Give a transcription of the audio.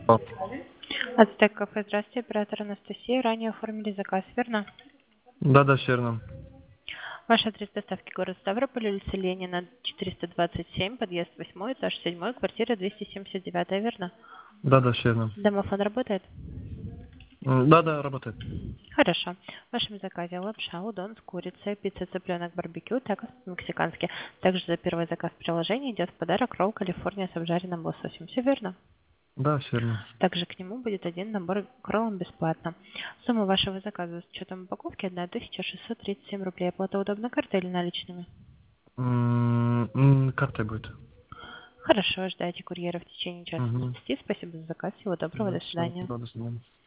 О, Ацтек кафе, здравствуйте, оператор Анастасия. Ранее оформили заказ, верно? да, все верно. Ваш адрес доставки город Ставрополь, улица Ленина, 427, подъезд 8, этаж 7, квартира 279, верно? Да, все верно. Домофон работает? Да, работает. Хорошо. В вашем заказе лапша, удон с курицей, пицца, цыпленок, барбекю, такос по-мексикански. Также за первый заказ приложения идет в подарок ролл Калифорния с обжаренным лососем. Все верно? Да, все верно. Также к нему будет один набор к роллам бесплатно. Сумма вашего заказа с учетом упаковки 1637 рублей. Оплата удобна картой или наличными? Карта будет. Хорошо, ждайте курьера в течение часа Угу. 20. Спасибо за заказ. Всего доброго. До Все, свидания. до свидания.